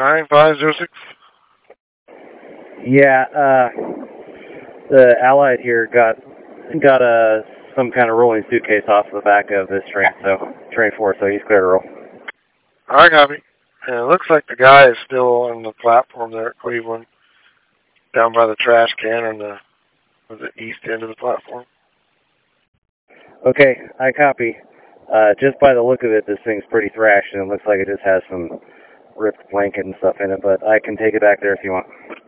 9506. Yeah, the Allied here got some kind of rolling suitcase off the back of this train, so train 4, so he's clear to roll. I copy. And it looks like the guy is still on the platform there at Cleveland, down by the trash can on the east end of the platform. Okay, I copy. Just by the look of it, this thing's pretty thrashed, and it looks like it just has some ripped blanket and stuff in it, but I can take it back there if you want.